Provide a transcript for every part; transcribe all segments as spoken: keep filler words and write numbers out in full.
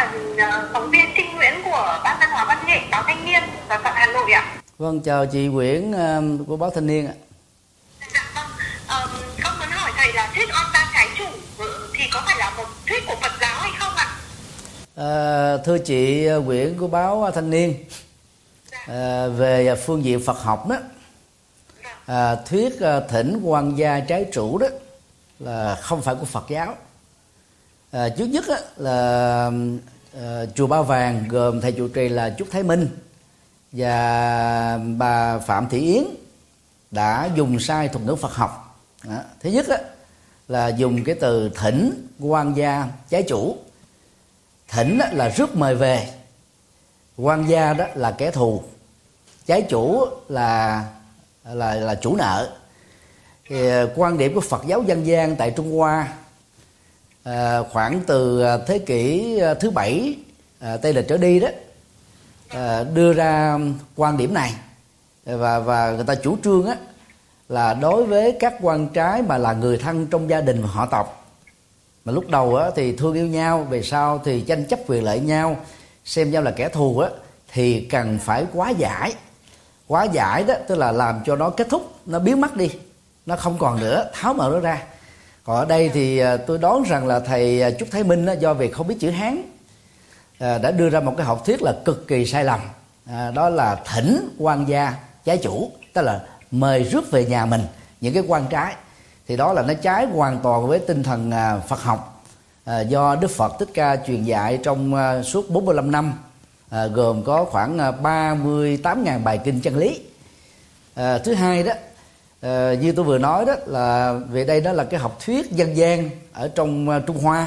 là uh, phóng viên Trinh Nguyễn của Ban Văn hóa Văn nghệ báo Thanh niên ở Hà Nội ạ. Vâng, chào chị Nguyễn uh, của báo Thanh niên ạ. Dạ vâng, um, con muốn hỏi thầy là thuyết oan gia trái chủ thì có phải là một thuyết của Phật giáo hay không ạ? Uh, thưa chị Nguyễn của báo Thanh niên, uh, về phương diện Phật học đó, uh, thuyết uh, thỉnh oan gia trái chủ đó là không phải của Phật giáo. À, trước nhất á, là à, chùa Ba Vàng gồm thầy trụ trì là Chúc Thái Minh và bà Phạm Thị Yến đã dùng sai thuật ngữ Phật học. Đó. Thứ nhất á, là dùng cái từ thỉnh oan gia trái chủ. Thỉnh á, là rước mời về, oan gia đó là kẻ thù, trái chủ là là là chủ nợ. Thì quan điểm của Phật giáo dân gian tại Trung Hoa À, khoảng từ thế kỷ thứ bảy à, Tây lịch trở đi đó à, đưa ra quan điểm này, và và người ta chủ trương á, là đối với các quan trái mà là người thân trong gia đình và họ tộc, mà lúc đầu á, thì thương yêu nhau, về sau thì tranh chấp quyền lợi nhau, xem nhau là kẻ thù á, thì cần phải hóa giải. Hóa giải đó tức là làm cho nó kết thúc, nó biến mất đi, nó không còn nữa, tháo mở nó ra. Còn ở đây thì tôi đoán rằng là thầy Chúc Thái Minh đó, do vì không biết chữ Hán, đã đưa ra một cái học thuyết là cực kỳ sai lầm. À, đó là thỉnh oan gia trái chủ, tức là mời rước về nhà mình những cái quan trái. Thì đó là nó trái hoàn toàn với tinh thần Phật học à, do Đức Phật Thích Ca truyền dạy trong uh, suốt bốn mươi lăm năm, à, gồm có khoảng ba mươi tám nghìn bài kinh chân lý. À, thứ hai đó, À, như tôi vừa nói đó, là về đây đó là cái học thuyết dân gian ở trong uh, Trung Hoa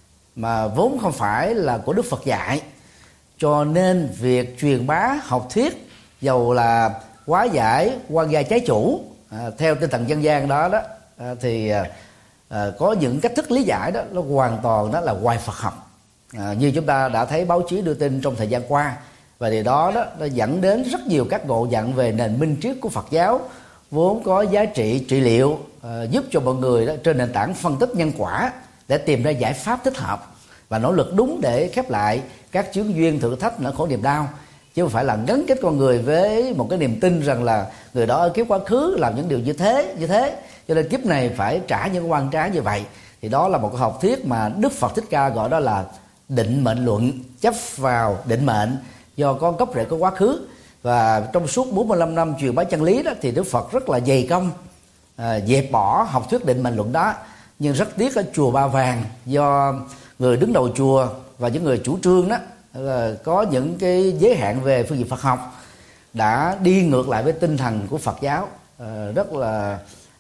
mà vốn không phải là của Đức Phật dạy, cho nên việc truyền bá học thuyết dầu là hóa giải oan gia trái chủ à, theo tinh thần dân gian đó đó à, thì à, à, có những cách thức lý giải đó nó hoàn toàn đó là ngoài Phật học, à, như chúng ta đã thấy báo chí đưa tin trong thời gian qua, và điều đó đó nó dẫn đến rất nhiều các ngộ nhận về nền minh triết của Phật giáo vốn có giá trị trị liệu, uh, giúp cho mọi người đó trên nền tảng phân tích nhân quả để tìm ra giải pháp thích hợp và nỗ lực đúng để khép lại các chướng duyên, thử thách, nỗi khổ niềm đau, chứ không phải là gắn kết con người với một cái niềm tin rằng là người đó ở kiếp quá khứ làm những điều như thế như thế cho nên kiếp này phải trả những oan trái như vậy. Thì đó là một cái học thuyết mà Đức Phật Thích Ca gọi đó là định mệnh luận, chấp vào định mệnh do có gốc rễ có quá khứ. Và trong suốt bốn mươi lăm năm truyền bá chân lý đó thì Đức Phật rất là dày công à, dẹp bỏ học thuyết định mệnh luận đó. Nhưng rất tiếc ở chùa Ba Vàng, do người đứng đầu chùa và những người chủ trương đó là có những cái giới hạn về phương diện Phật học, đã đi ngược lại với tinh thần của Phật giáo, à, rất là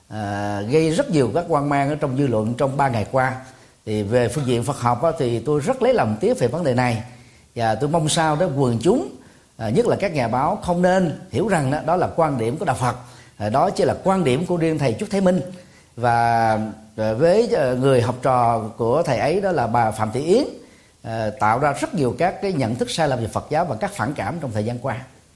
à, gây rất nhiều các hoang mang ở trong dư luận trong ba ngày qua. Thì về phương diện Phật học đó, thì tôi rất lấy làm tiếc về vấn đề này, và tôi mong sao đó quần chúng, À, nhất là các nhà báo không nên hiểu rằng đó, đó là quan điểm của đạo Phật, à, đó chỉ là quan điểm của riêng thầy Chúc Thái Minh, và à, với à, người học trò của thầy ấy đó là bà Phạm Thị Yến, à, tạo ra rất nhiều các cái nhận thức sai lầm về Phật giáo và các phản cảm trong thời gian qua.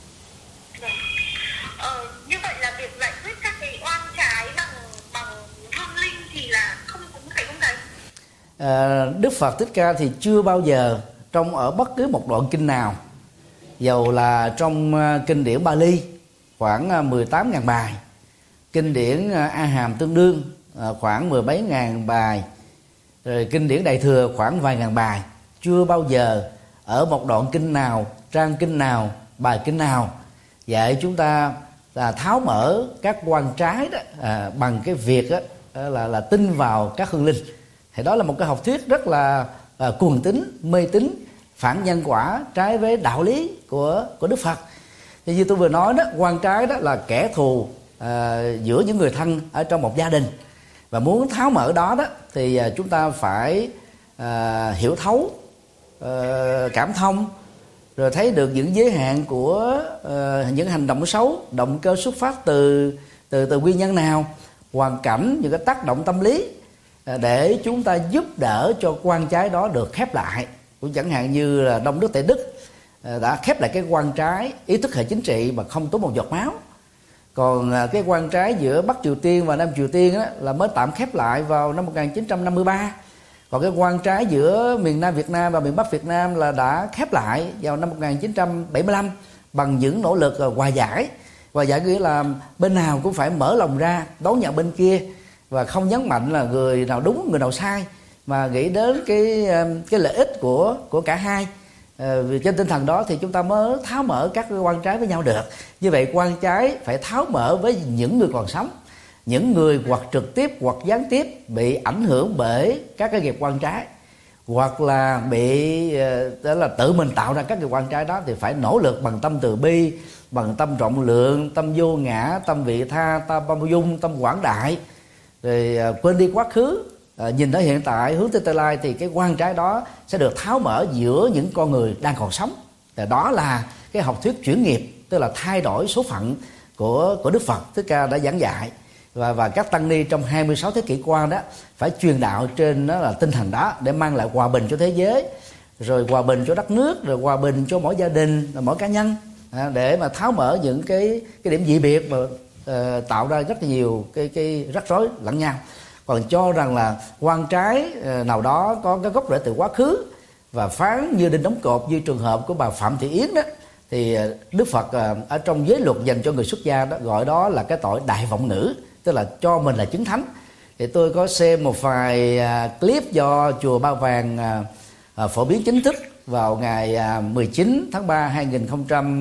Ờ, như vậy là việc giải quyết các cái oan trái bằng bằng hương linh thì là không đúng phải không thầy? À, Đức Phật Thích Ca thì chưa bao giờ trong ở bất cứ một đoạn kinh nào, dầu là trong kinh điển Bali khoảng mười tám nghìn bài, kinh điển A Hàm Tương Đương khoảng mười mấy ngàn bài, rồi kinh điển Đại Thừa khoảng vài ngàn bài, chưa bao giờ ở một đoạn kinh nào, trang kinh nào, bài kinh nào dạy chúng ta là tháo mở các quan trái đó à, bằng cái việc đó, là là tin vào các hương linh. Thì đó là một cái học thuyết rất là à, cuồng tín, mê tín, phản nhân quả, trái với đạo lý của của Đức Phật. Thì như tôi vừa nói đó, quan trái đó là kẻ thù à, giữa những người thân ở trong một gia đình, và muốn tháo mở đó đó thì à, chúng ta phải à, hiểu thấu, à, cảm thông, rồi thấy được những giới hạn của à, những hành động xấu, động cơ xuất phát từ từ từ nguyên nhân nào, hoàn cảnh, những cái tác động tâm lý, à, để chúng ta giúp đỡ cho quan trái đó được khép lại. Cũng chẳng hạn như là Đông Đức Tể Đức đã khép lại cái quan trái ý thức hệ chính trị mà không tốn một giọt máu. Còn cái quan trái giữa Bắc Triều Tiên và Nam Triều Tiên đó, là mới tạm khép lại vào năm một nghìn chín trăm năm mươi ba. Còn cái quan trái giữa miền Nam Việt Nam và miền Bắc Việt Nam là đã khép lại vào năm một nghìn chín trăm bảy mươi lăm bằng những nỗ lực hòa giải. Hòa giải nghĩa là bên nào cũng phải mở lòng ra đón nhận bên kia, và không nhấn mạnh là người nào đúng người nào sai, mà nghĩ đến cái cái lợi ích của của cả hai. À, vì trên tinh thần đó thì chúng ta mới tháo mở các cái quan trái với nhau được. Như vậy quan trái phải tháo mở với những người còn sống, những người hoặc trực tiếp hoặc gián tiếp bị ảnh hưởng bởi các cái nghiệp quan trái, hoặc là bị đó là tự mình tạo ra các nghiệp quan trái đó, thì phải nỗ lực bằng tâm từ bi, bằng tâm rộng lượng, tâm vô ngã, tâm vị tha, tâm bao dung, tâm quảng đại, rồi quên đi quá khứ, à, nhìn tới hiện tại, hướng tới tương lai, thì cái quan trái đó sẽ được tháo mở giữa những con người đang còn sống. Và đó là cái học thuyết chuyển nghiệp, tức là thay đổi số phận của của Đức Phật Thích Ca đã giảng dạy, và và các tăng ni trong hai mươi sáu thế kỷ qua đó phải truyền đạo trên đó là tinh thần đó, để mang lại hòa bình cho thế giới, rồi hòa bình cho đất nước, rồi hòa bình cho mỗi gia đình, mỗi cá nhân, à, để mà tháo mở những cái cái điểm dị biệt mà uh, tạo ra rất nhiều cái cái rắc rối lẫn nhau. Còn cho rằng là quan trái uh, nào đó có cái gốc rễ từ quá khứ và phán như đinh đóng cột, như trường hợp của bà Phạm Thị Yến đó, thì Đức Phật uh, ở trong giới luật dành cho người xuất gia đó gọi đó là cái tội đại vọng ngữ, tức là cho mình là chứng thánh. Thì tôi có xem một vài uh, clip do chùa Ba Vàng uh, uh, phổ biến chính thức vào ngày uh, mười chín tháng ba hai nghìn không trăm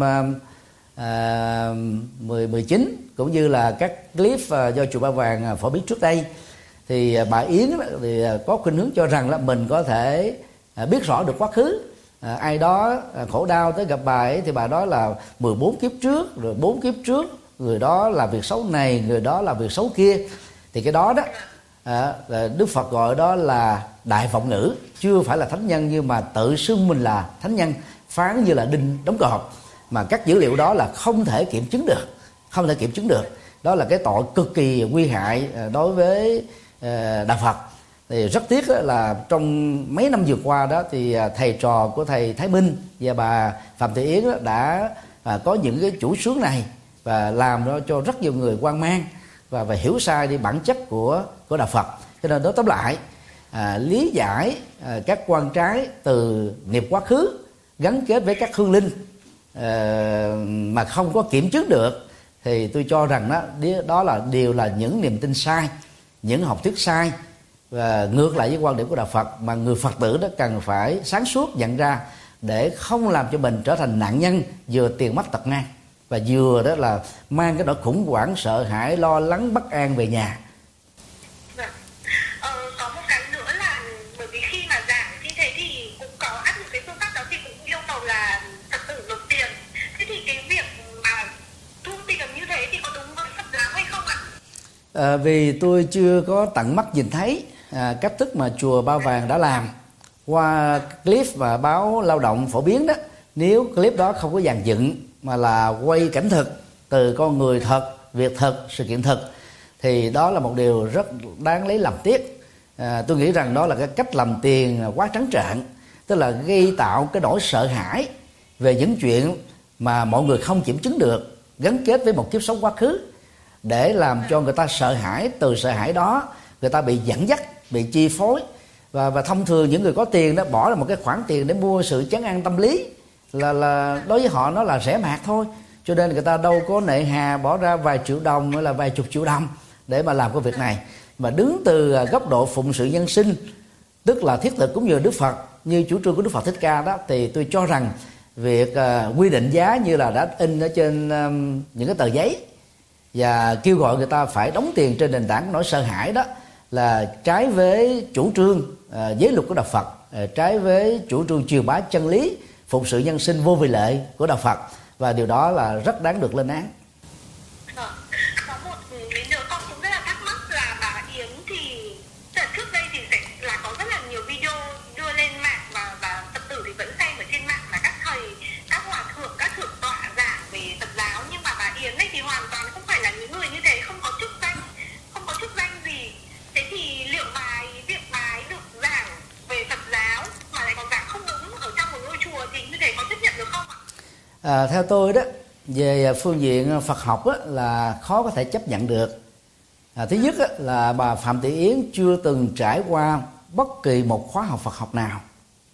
mười chín, cũng như là các clip uh, do chùa Ba Vàng uh, phổ biến trước đây. Thì uh, bà Yến thì uh, có khuynh hướng cho rằng là mình có thể uh, biết rõ được quá khứ. À, ai đó à, khổ đau tới gặp bà ấy thì bà nói là mười bốn kiếp trước, rồi bốn kiếp trước người đó là việc xấu này, người đó là việc xấu kia. Thì cái đó đó à, Đức Phật gọi đó là đại vọng ngữ, chưa phải là thánh nhân, nhưng mà tự xưng mình là thánh nhân, phán như là đinh đóng cột, mà các dữ liệu đó là không thể kiểm chứng được, không thể kiểm chứng được. Đó là cái tội cực kỳ nguy hại đối với à, đạo Phật. Thì rất tiếc là trong mấy năm vừa qua đó thì thầy trò của thầy Thái Minh và bà Phạm Thị Yến đã có những cái chủ xướng này, và làm cho rất nhiều người hoang mang và và hiểu sai đi bản chất của của đạo Phật. Cho nên nói tóm lại, à, lý giải à, các quan trái từ nghiệp quá khứ gắn kết với các hương linh à, mà không có kiểm chứng được, thì tôi cho rằng đó đó là đều là những niềm tin sai, những học thuyết sai, và ngược lại với quan điểm của đạo Phật, mà người Phật tử đó cần phải sáng suốt nhận ra, để không làm cho mình trở thành nạn nhân vừa tiền mất tật mang, và vừa đó là mang cái nỗi khủng hoảng, sợ hãi, lo lắng, bất an về nhà. Vâng. Ờ, có một cái nữa là bởi vì khi mà giảng như thế thì cũng có áp dụng cái phương pháp đó, thì cũng yêu cầu là Phật tử nộp tiền. Thế thì cái việc mà thu tiền như thế thì có đúng với Phật giáo hay không ạ? À, vì tôi chưa có tận mắt nhìn thấy à, cách thức mà chùa Ba Vàng đã làm qua clip và báo Lao động phổ biến đó. Nếu clip đó không có dàn dựng mà là quay cảnh thực từ con người thật, việc thật, sự kiện thực, thì đó là một điều rất đáng lấy làm tiếc. À, tôi nghĩ rằng đó là cái cách làm tiền quá trắng trợn, tức là gây tạo cái nỗi sợ hãi về những chuyện mà mọi người không kiểm chứng được, gắn kết với một kiếp sống quá khứ, để làm cho người ta sợ hãi. Từ sợ hãi đó người ta bị dẫn dắt, bị chi phối, và và thông thường những người có tiền đó bỏ ra một cái khoản tiền để mua sự trấn an tâm lý, là là đối với họ nó là rẻ mạt thôi, cho nên người ta đâu có nệ hà bỏ ra vài triệu đồng hay là vài chục triệu đồng để mà làm cái việc này. Mà đứng từ góc độ phụng sự nhân sinh, tức là thiết thực cúng dường Đức Phật như chủ trương của Đức Phật Thích Ca đó, thì tôi cho rằng việc uh, quy định giá như là đã in ở trên um, những cái tờ giấy và kêu gọi người ta phải đóng tiền trên nền tảng nỗi sợ hãi đó, là trái với chủ trương uh, giới luật của đạo Phật, uh, trái với chủ trương truyền bá chân lý, phụng sự nhân sinh vô vì lệ của đạo Phật, và điều đó là rất đáng được lên án. Vâng. Có một lý nữa con cũng rất là thắc mắc là bà Yến thì trước đây thì sẽ là có rất là nhiều video đưa lên mạng, và và Phật tử thì vẫn xem ở trên mạng là các thầy, các hòa thượng, các thượng tọa giảng về Phật giáo, nhưng mà bà Yến ấy thì hoàn toàn không phải là những người như thế, không có chức danh, không có chức danh gì. Thế thì liệu bà ấy, việc bà ấy được giảng về Phật giáo mà lại còn giảng không đúng ở trong một ngôi chùa thì như thế có chấp nhận được không ạ? À, theo tôi đó, về phương diện Phật học á, là khó có thể chấp nhận được. À, thứ nhất á, là bà Phạm Thị Yến chưa từng trải qua bất kỳ một khóa học Phật học nào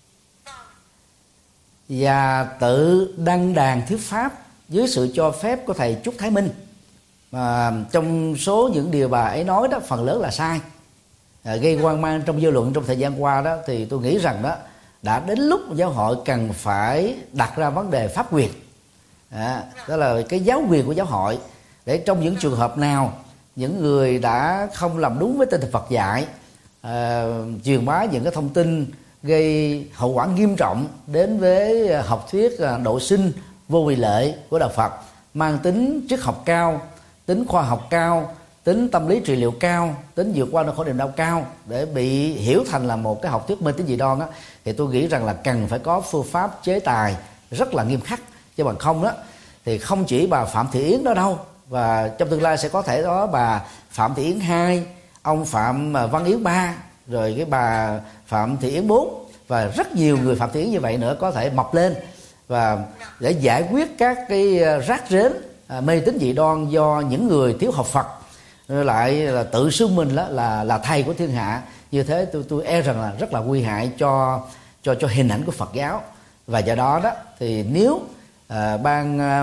và tự đăng đàn thuyết pháp dưới sự cho phép của thầy Trúc Thái Minh, mà trong số những điều bà ấy nói đó phần lớn là sai, à, gây hoang mang trong dư luận trong thời gian qua đó, thì tôi nghĩ rằng đó đã đến lúc giáo hội cần phải đặt ra vấn đề pháp quyền, à, đó là cái giáo quyền của giáo hội, để trong những trường hợp nào những người đã không làm đúng với tinh thần Phật dạy, à, truyền bá những cái thông tin gây hậu quả nghiêm trọng đến với học thuyết độ sinh vô vị lệ của đạo Phật, mang tính triết học cao, tính khoa học cao, tính tâm lý trị liệu cao, tính vượt qua nỗi khổ niềm đau cao, để bị hiểu thành là một cái học thuyết mê tín dị đoan á, thì tôi nghĩ rằng là cần phải có phương pháp chế tài rất là nghiêm khắc, chứ bằng không đó thì không chỉ bà Phạm Thị Yến đó đâu, và trong tương lai sẽ có thể đó bà Phạm Thị Yến hai, ông Phạm Văn Yến ba, rồi cái bà Phạm Thị Yến bốn, và rất nhiều người Phạm Thị Yến như vậy nữa có thể mọc lên, và để giải quyết các cái rác rến à, mê tín dị đoan do những người thiếu học Phật lại là tự xưng mình là là, là thầy của thiên hạ. Như thế tôi tôi e rằng là rất là nguy hại cho cho cho hình ảnh của Phật giáo. Và do đó đó thì nếu à, ban à,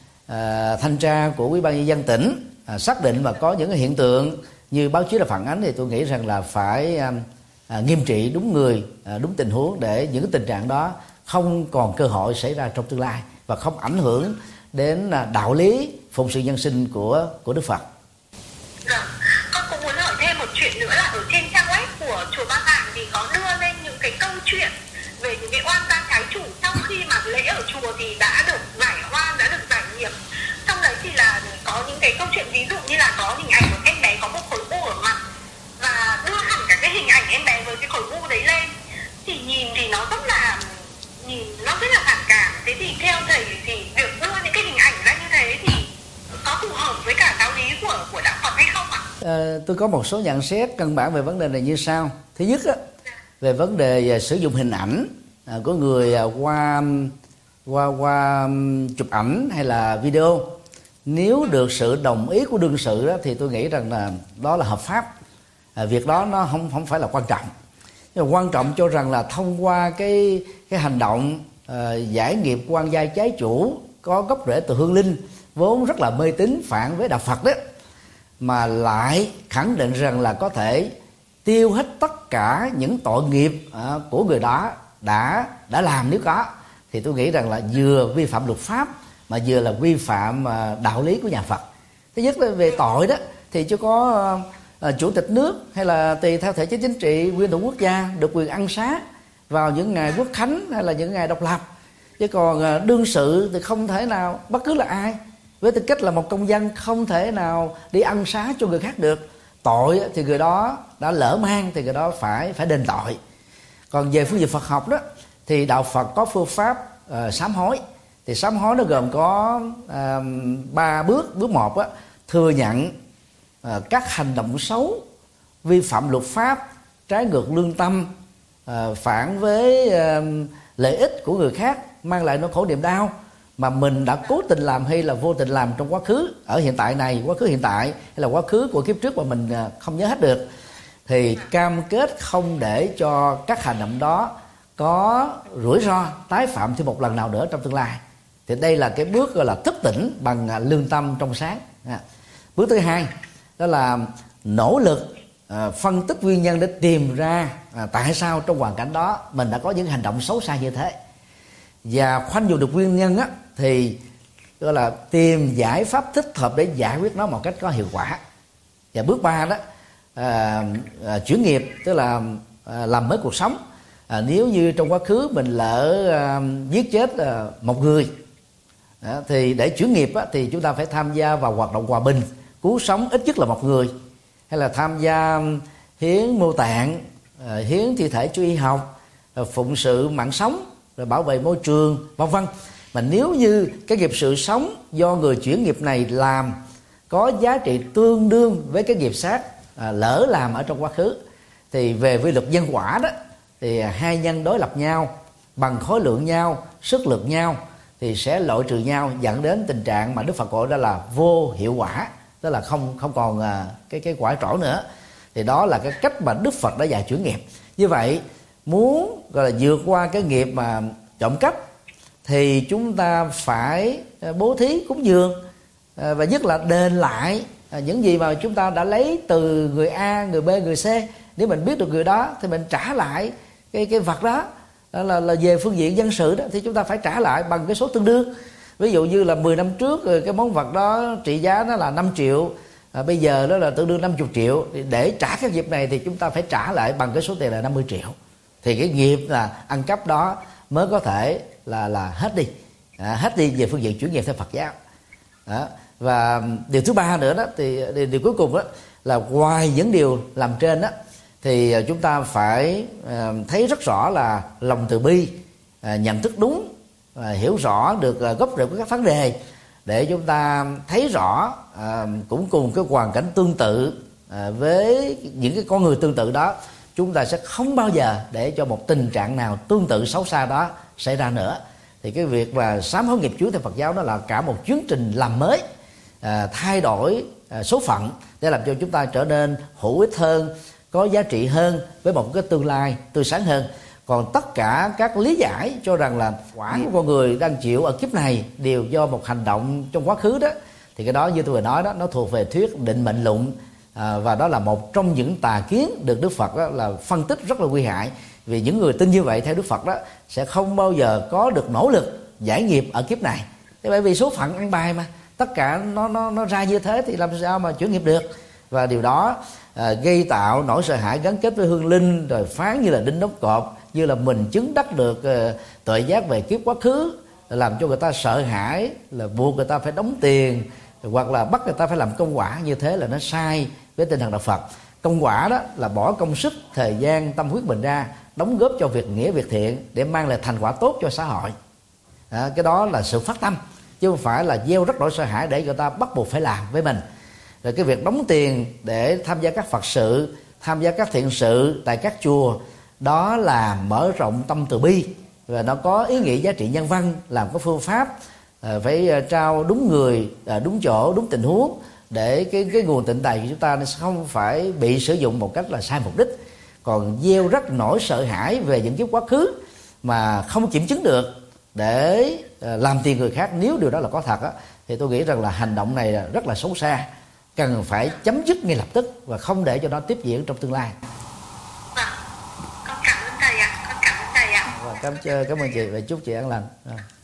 à, thanh tra của Ủy ban nhân dân tỉnh à, xác định và có những cái hiện tượng như báo chí đã phản ánh, thì tôi nghĩ rằng là phải à, à, nghiêm trị đúng người, à, đúng tình huống, để những cái tình trạng đó không còn cơ hội xảy ra trong tương lai và không ảnh hưởng đến à, đạo lý phụng sự nhân sinh của của Đức Phật. Dạ. Con cũng muốn hỏi thêm một chuyện nữa là ở trên trang web của chùa Ba Vàng thì có đưa lên những cái câu chuyện về những cái oan gia trái chủ sau khi mà lễ ở chùa thì đã được giải oan, đã được giải nghiệp. Trong đấy thì là có những cái câu chuyện ví dụ như là có hình ảnh của em bé có một khối u ở mặt, và đưa hẳn cả cái hình ảnh em bé với cái khối u đấy lên, thì nhìn thì nó rất là nhìn nó rất là phản cảm. Thế thì theo thầy thì việc đưa những cái hình ảnh ra như thế thì có phù hợp với cả giáo lý của của đạo Phật hay không ạ? À, tôi có một số nhận xét căn bản về vấn đề này như sau. Thứ nhất á, về vấn đề sử dụng hình ảnh à, của người à, qua qua qua chụp ảnh hay là video, nếu được sự đồng ý của đương sự đó, thì tôi nghĩ rằng là đó là hợp pháp. À, việc đó nó không không phải là quan trọng. Nhưng mà quan trọng cho rằng là thông qua cái cái hành động à, giải nghiệp quan gia trái chủ có gốc rễ từ hương linh vốn rất là mê tín phản với đạo Phật đó, mà lại khẳng định rằng là có thể tiêu hết tất cả những tội nghiệp à, của người đó đã đã làm nếu có, thì tôi nghĩ rằng là vừa vi phạm luật pháp mà vừa là vi phạm à, đạo lý của nhà Phật. Thứ nhất là về tội đó thì chưa có à, chủ tịch nước hay là tùy theo thể chế chính trị nguyên thủ quốc gia được quyền ăn xá vào những ngày quốc khánh hay là những ngày độc lập, chứ còn à, đương sự thì không thể nào, bất cứ là ai với tư cách là một công dân không thể nào đi ăn xá cho người khác được. Tội thì người đó đã lỡ mang thì người đó phải phải đền tội. Còn về phương diện Phật học đó thì đạo Phật có phương pháp uh, sám hối. Thì sám hối nó gồm có ba uh, bước. Bước một á, thừa nhận uh, các hành động xấu, vi phạm luật pháp, trái ngược lương tâm, uh, phản với uh, lợi ích của người khác, mang lại nỗi khổ niềm đau mà mình đã cố tình làm hay là vô tình làm trong quá khứ, ở hiện tại này, quá khứ hiện tại hay là quá khứ của kiếp trước mà mình không nhớ hết được, thì cam kết không để cho các hành động đó có rủi ro tái phạm thêm một lần nào nữa trong tương lai. Thì đây là cái bước gọi là thức tỉnh bằng lương tâm trong sáng. Bước thứ hai đó là nỗ lực à, phân tích nguyên nhân để tìm ra à, tại sao trong hoàn cảnh đó mình đã có những hành động xấu xa như thế, và khoanh vùng được nguyên nhân á, thì gọi là tìm giải pháp thích hợp để giải quyết nó một cách có hiệu quả. Và bước ba đó à, à, chuyển nghiệp, tức là à, làm mới cuộc sống. À, nếu như trong quá khứ mình lỡ à, giết chết à, một người à, thì để chuyển nghiệp á, thì chúng ta phải tham gia vào hoạt động hòa bình, cứu sống ít nhất là một người, hay là tham gia hiến mô tạng, à, hiến thi thể cho y học, à, phụng sự mạng sống, rồi bảo vệ môi trường, vân vân. Mà nếu như cái nghiệp sự sống do người chuyển nghiệp này làm có giá trị tương đương với cái nghiệp sát à, lỡ làm ở trong quá khứ, thì về quy luật nhân quả đó, thì hai nhân đối lập nhau bằng khối lượng nhau, sức lực nhau, thì sẽ loại trừ nhau, dẫn đến tình trạng mà Đức Phật gọi đó là vô hiệu quả, tức là không không còn à, cái cái quả trổ nữa. Thì đó là cái cách mà Đức Phật đã dạy chuyển nghiệp. Như vậy muốn gọi là vượt qua cái nghiệp mà trộm cắp thì chúng ta phải bố thí cúng dường, và nhất là đền lại những gì mà chúng ta đã lấy từ người A, người B, người C. Nếu mình biết được người đó thì mình trả lại cái cái vật đó. Đó là, là về phương diện dân sự đó, thì chúng ta phải trả lại bằng cái số tương đương. Ví dụ như là mười năm trước cái món vật đó trị giá nó là năm triệu, à, bây giờ đó là tương đương năm mươi triệu. Để trả cái nghiệp này thì chúng ta phải trả lại bằng cái số tiền là năm mươi triệu. Thì cái nghiệp là ăn cắp đó mới có thể là là hết đi, à, hết đi về phương diện chuyển nghiệp theo Phật giáo. Đó. Và điều thứ ba nữa đó thì điều, điều cuối cùng đó là ngoài những điều làm trên đó thì chúng ta phải uh, thấy rất rõ là lòng từ bi, uh, nhận thức đúng, uh, hiểu rõ được uh, gốc rễ của các vấn đề, để chúng ta thấy rõ uh, cũng cùng cái hoàn cảnh tương tự uh, với những cái con người tương tự đó, chúng ta sẽ không bao giờ để cho một tình trạng nào tương tự xấu xa đó xảy ra nữa. Thì cái việc mà sám hối nghiệp chướng theo Phật giáo đó là cả một chương trình làm mới, à, thay đổi à, số phận để làm cho chúng ta trở nên hữu ích hơn, có giá trị hơn, với một cái tương lai tươi sáng hơn. Còn tất cả các lý giải cho rằng là quả của con người đang chịu ở kiếp này đều do một hành động trong quá khứ đó, thì cái đó như tôi vừa nói đó, nó thuộc về thuyết định mệnh luận, à, và đó là một trong những tà kiến được Đức Phật đó là phân tích rất là nguy hại. Vì những người tin như vậy theo Đức Phật đó sẽ không bao giờ có được nỗ lực giải nghiệp ở kiếp này. Thế bởi vì số phận ăn bài mà, tất cả nó nó nó ra như thế thì làm sao mà chuyển nghiệp được. Và điều đó à, gây tạo nỗi sợ hãi gắn kết với hương linh, rồi phán như là đinh đóng cọp, như là mình chứng đắc được uh, tuệ giác về kiếp quá khứ, làm cho người ta sợ hãi, là buộc người ta phải đóng tiền, hoặc là bắt người ta phải làm công quả. Như thế là nó sai với tinh thần đạo Phật. Công quả đó là bỏ công sức, thời gian, tâm huyết mình ra, đóng góp cho việc nghĩa, việc thiện để mang lại thành quả tốt cho xã hội. À, cái đó là sự phát tâm, chứ không phải là gieo rất nỗi sợ hãi để người ta bắt buộc phải làm với mình. Rồi cái việc đóng tiền để tham gia các Phật sự, tham gia các thiện sự tại các chùa, đó là mở rộng tâm từ bi, và nó có ý nghĩa giá trị nhân văn, làm có phương pháp à, phải trao đúng người, à, đúng chỗ, đúng tình huống, để cái cái nguồn tịnh tài của chúng ta nó không phải bị sử dụng một cách là sai mục đích. Còn gieo rất nỗi sợ hãi về những kiếp quá khứ mà không kiểm chứng được để làm tiền người khác, nếu điều đó là có thật á, thì tôi nghĩ rằng là hành động này rất là xấu xa, cần phải chấm dứt ngay lập tức và không để cho nó tiếp diễn trong tương lai. Vâng, con cảm ơn thầy ạ, con cảm ơn thầy ạ. Và cảm, cảm ơn chị và chúc chị an lành.